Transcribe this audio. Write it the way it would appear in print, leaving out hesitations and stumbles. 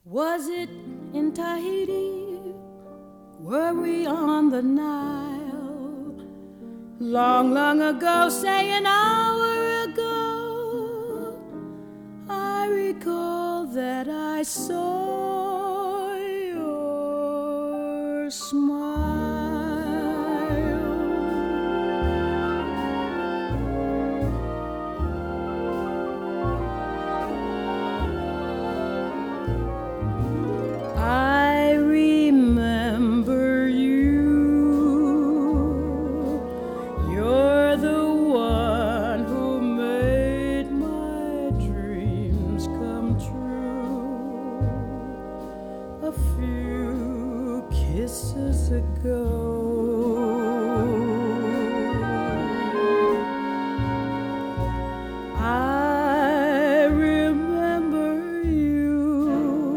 Was it in Tahiti? Were we on the Nile? Long, long ago, say an hour ago, I recall that I saw your smile. I remember you. You're the one who made my dreams come true. A few kisses ago,